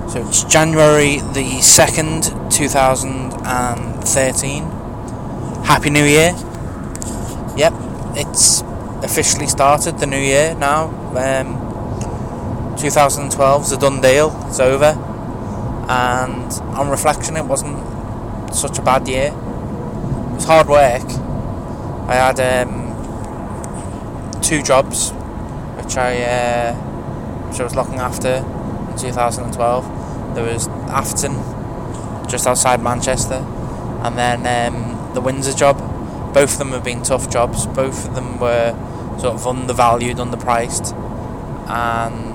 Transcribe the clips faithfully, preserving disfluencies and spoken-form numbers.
So it's January the second, two thousand thirteen. Happy New Year. Yep, it's officially started, the new year now. Um, twenty twelve is a done deal, it's over. And on reflection, it wasn't such a bad year. It was hard work. I had um, two jobs, which I, uh, which I was looking after in two thousand twelve. There was Afton, just outside Manchester, and then um, the Windsor job. Both of them have been tough jobs. Both of them were sort of undervalued, underpriced, and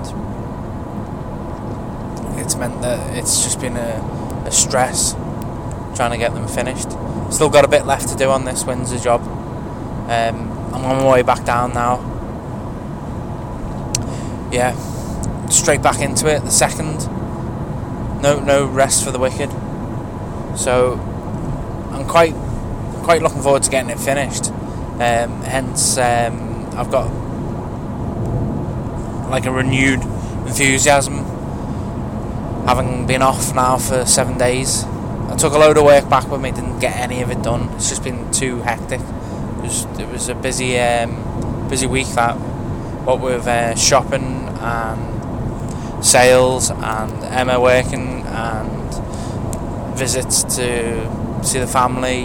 it's meant that it's just been a, a stress trying to get them finished. Still got a bit left to do on this Windsor job. Um, I'm on my way back down now. Yeah, straight back into it. The second. No, no rest for the wicked. So I'm quite, quite looking forward to getting it finished. Um, hence, um, I've got like a renewed enthusiasm, having been off now for seven days. I took a load of work back with me, didn't get any of it done. It's just been too hectic. It was, it was a busy, um, busy week. That, what with uh, shopping and sales and Emma working and visits to see the family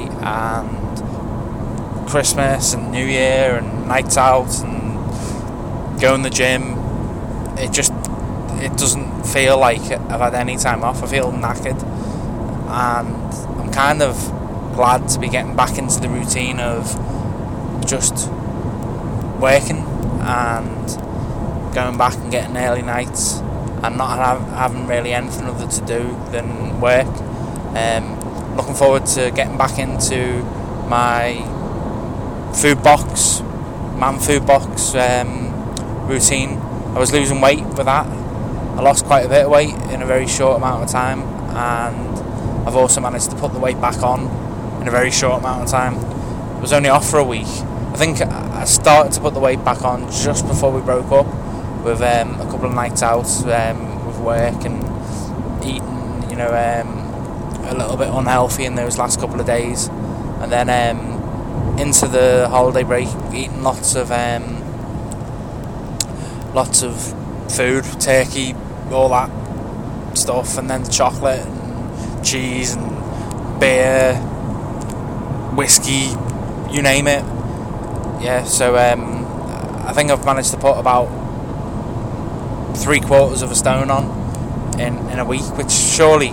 and Christmas and New Year and nights out and going to the gym. It just, it doesn't feel like I've had any time off. I feel knackered, and I'm kind of glad to be getting back into the routine of just working and going back and getting early nights and not have, having really anything other to do than work. Um, looking forward to getting back into my food box, man food box um, routine. I was losing weight with that. I lost quite a bit of weight in a very short amount of time, and I've also managed to put the weight back on in a very short amount of time. I was only off for a week. I think I started to put the weight back on just before we broke up, with um, a couple of nights out um, with work and eating, you know, um, a little bit unhealthy in those last couple of days, and then um, into the holiday break, eating lots of um, lots of food, turkey, all that stuff, and then chocolate and cheese and beer, whiskey, you name it. Yeah, so um, I think I've managed to put about three quarters of a stone on in, in a week, which surely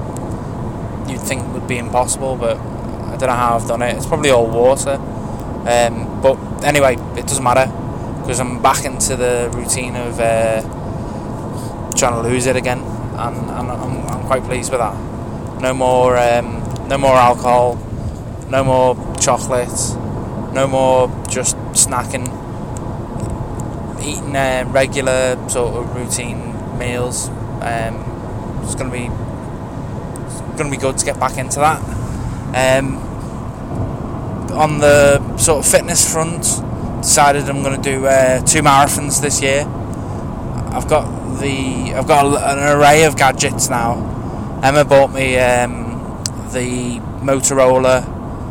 you'd think would be impossible, but I don't know how I've done it. It's probably all water. Um, but anyway, it doesn't matter, because I'm back into the routine of uh, trying to lose it again, and, and I'm, I'm quite pleased with that. No more, um, no more alcohol, no more chocolate, no more just snacking. Eating uh, regular sort of routine meals. Um, it's gonna be it's gonna be good to get back into that. Um, on the sort of fitness front, decided I'm gonna do uh, two marathons this year. I've got the I've got an array of gadgets now. Emma bought me um, the Motorola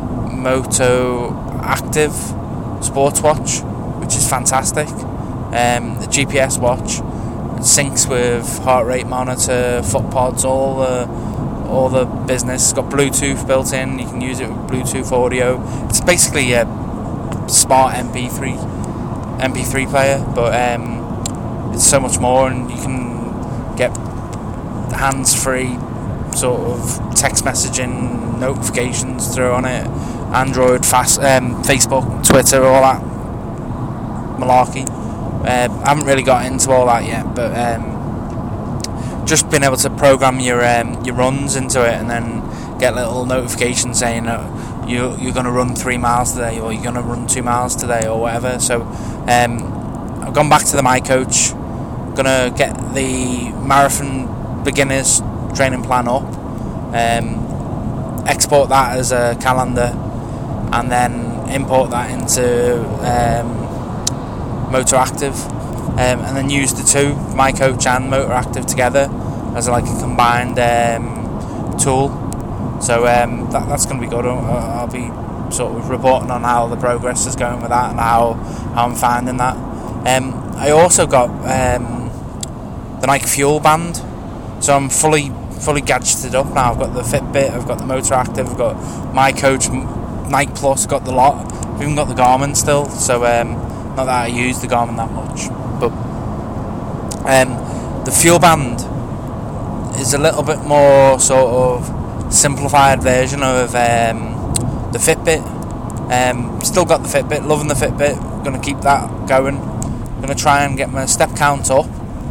Moto Active sports watch, which is fantastic. Um, the G P S watch, it syncs with heart rate monitor, foot pods, all the all the business. It's got Bluetooth built in. You can use it with Bluetooth audio. It's basically a smart M P three M P three player, but um, it's so much more, and you can get hands-free sort of text messaging notifications through on it. Android, fast, um, Facebook, Twitter, all that malarkey. Uh, I haven't really got into all that yet, but um, just being able to program your um, your runs into it, and then get little notifications saying uh, you you're going to run three miles today, or you're going to run two miles today, or whatever. So um, I've gone back to the My Coach. Going to get the marathon beginners training plan up, um, export that as a calendar, and then import that into um, Motor Active, um, and then use the two, My Coach and Motor Active, together as like a combined um, tool. So um, that, that's going to be good. I'll, I'll be sort of reporting on how the progress is going with that and how, how I'm finding that. Um, I also got um, the Nike Fuel Band, so I'm fully fully gadgeted up now. I've got the Fitbit, I've got the Motor Active, I've got My Coach, Nike Plus, got the lot. I've even got the Garmin still, so um, not that I use the Garmin that much, but um, the Fuel Band is a little bit more sort of simplified version of um, the Fitbit. Um, still got the Fitbit, loving the Fitbit, going to keep that going. Going to try and get my step count up,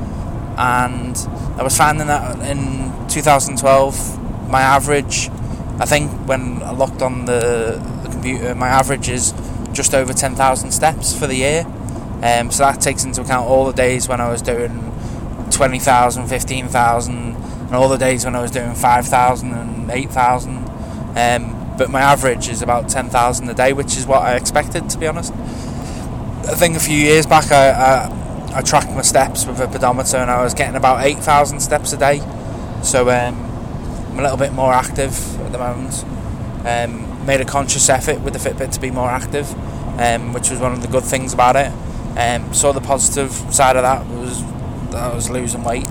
and I was finding that in two thousand twelve my average, I think when I looked on the, the computer, my average is just over ten thousand steps for the year. Um, so that takes into account all the days when I was doing twenty thousand, fifteen thousand, and all the days when I was doing five thousand and eight thousand. Um, but my average is about ten thousand a day, which is what I expected, to be honest. I think a few years back I, I, I tracked my steps with a pedometer and I was getting about eight thousand steps a day. So um, I'm a little bit more active at the moment. Um, made a conscious effort with the Fitbit to be more active, um, which was one of the good things about it. Um, saw the positive side of that was that I was losing weight.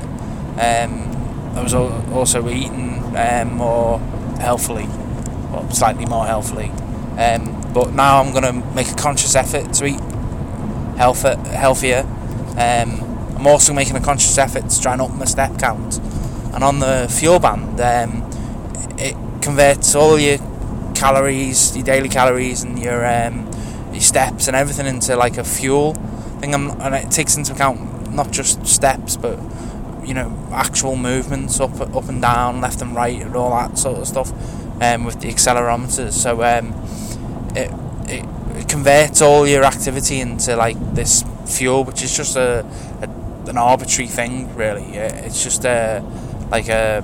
Um, I was also eating um, more healthily, or slightly more healthily. Um, but now I'm going to make a conscious effort to eat health, healthier. Um, I'm also making a conscious effort to try and up my step count. And on the Fuel Band, um, it converts all your calories, your daily calories, and your um, your steps and everything into like a fuel thing. I'm, and it takes into account not just steps, but you know, actual movements up, up and down, left and right, and all that sort of stuff. Um, with the accelerometers, so um, it, it it converts all your activity into like this fuel, which is just a, a an arbitrary thing, really. It's just a like a,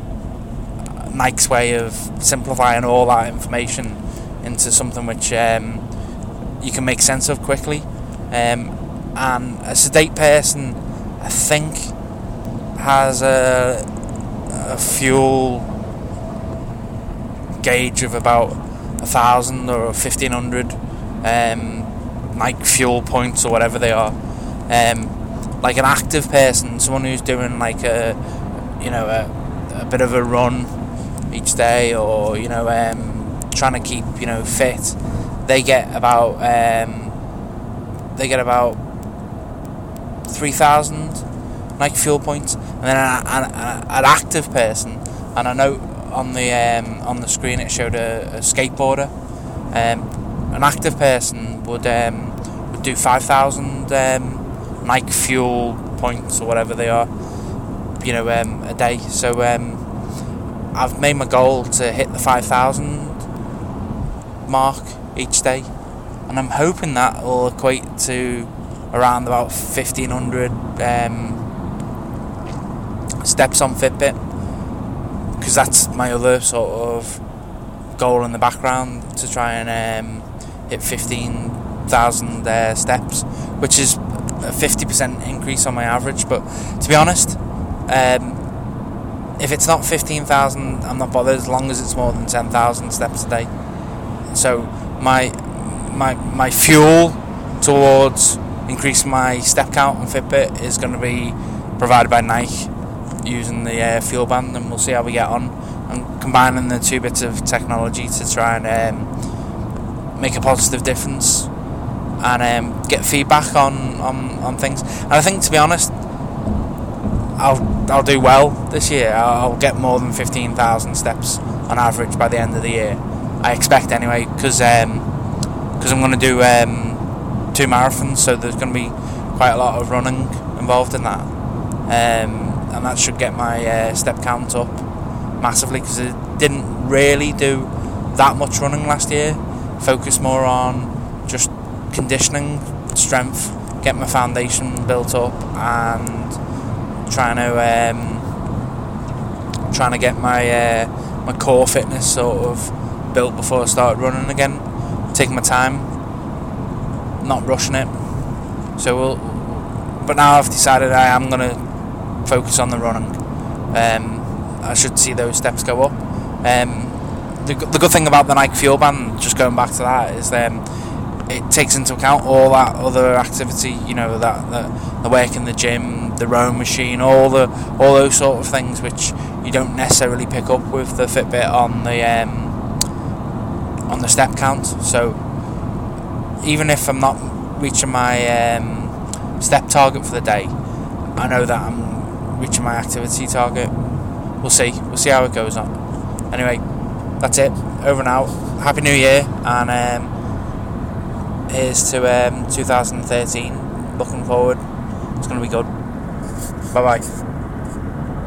a Nike's way of simplifying all that information into something which um, you can make sense of quickly. Um, and a sedate person, I think, has a, a fuel gauge of about a thousand or fifteen hundred um, Nike fuel points or whatever they are. Um, like an active person, someone who's doing like a, you know, a, a bit of a run each day, or you know, um, trying to keep you know fit, they get about um, they get about three thousand Nike fuel points, and then an, an, an active person, and I know. On the um, on the screen, it showed a, a skateboarder. Um, an active person would um, would do five thousand um, Nike fuel points or whatever they are, you know, um, a day. So um, I've made my goal to hit the five thousand mark each day, and I'm hoping that will equate to around about fifteen hundred um, steps on Fitbit. Because that's my other sort of goal in the background, to try and um, hit fifteen thousand uh, steps, which is a fifty percent increase on my average. But to be honest, um, if it's not fifteen thousand, I'm not bothered as long as it's more than ten thousand steps a day. So my my my fuel towards increasing my step count on Fitbit is going to be provided by Nike, using the uh, Fuel Band, and we'll see how we get on, and combining the two bits of technology to try and um, make a positive difference and um, get feedback on, on, on things. And I think, to be honest, I'll I'll do well this year. I'll, I'll get more than fifteen thousand steps on average by the end of the year. I expect anyway, because um, cause I'm going to do um, two marathons, so there's going to be quite a lot of running involved in that. Um, and that should get my uh, step count up massively, because I didn't really do that much running last year. Focused more on just conditioning, strength, get my foundation built up, and trying to um, trying to get my uh, my core fitness sort of built before I started running again. Taking my time, not rushing it. So we'll, but now I've decided I am going to focus on the running. um, I should see those steps go up. Um, the, the good thing about the Nike Fuel Band, just going back to that, is um, it takes into account all that other activity, you know, that the, the work in the gym, the rowing machine, all the all those sort of things which you don't necessarily pick up with the Fitbit on the um, on the step count. So even if I'm not reaching my um, step target for the day, I know that I'm reaching my activity target. We'll see. We'll see how it goes on. Anyway, that's it. Over and out. Happy New Year, and um, here's to um, two thousand thirteen. Looking forward. It's going to be good. Bye bye.